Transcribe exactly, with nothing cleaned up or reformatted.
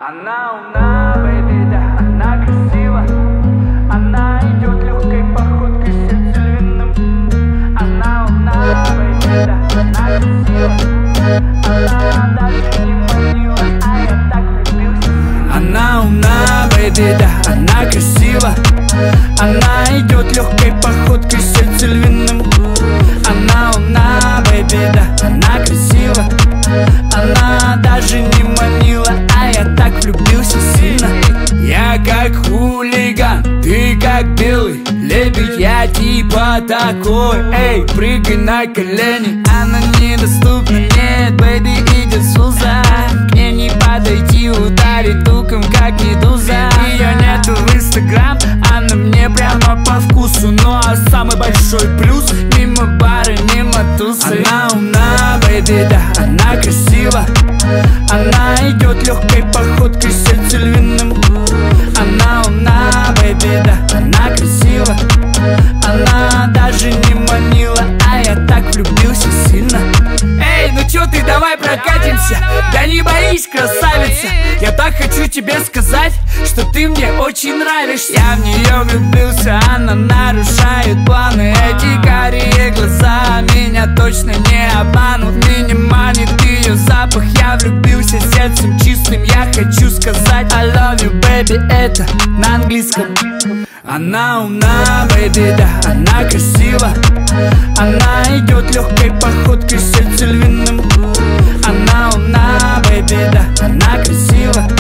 Она умна, бэйби, да, она красива. Она идет легкой походкой, сердце львиным. Она умна, бэйби, да, она красива. Она даже не манила, а я так влюбился. Она умна, бэйби, да, она красива. Она идет легкой походкой, сердце львиным. Она умна, бэйби, да, она красива. Она даже не манила, а я так влюбился сильно. Я как хулиган, ты как белый лебедь, я типа такой. Эй, прыгай на колени, она недоступна, нет, бэйби, идет Суза. К ней не подойти, ударить туком, как медуза. Ее нету в инстаграм, она мне прямо по вкусу. Ну а самый большой плюс, мимо бары, мимо тусы. Она умна, бэйби, да, она красива. Она идет легкой походкой, сердце львиным. Она умна, бэйби, да, она красива. Она даже не манила, а я так влюбился сильно. Эй, ну чё ты, давай прокатимся. Да не боись, красавица. Я так хочу тебе сказать, что ты мне очень нравишься. Я в нее влюбился, она нарушает планы. Эти карие глаза меня точно не обманут. Меня манит ее запах, я влюбился сердцем чистым. Я хочу сказать I love you, baby, это на английском. Она умна, бэйби, да, она красива. Она идет легкой походкой, сердце львиным. Она умна, бэйби, да, она красива.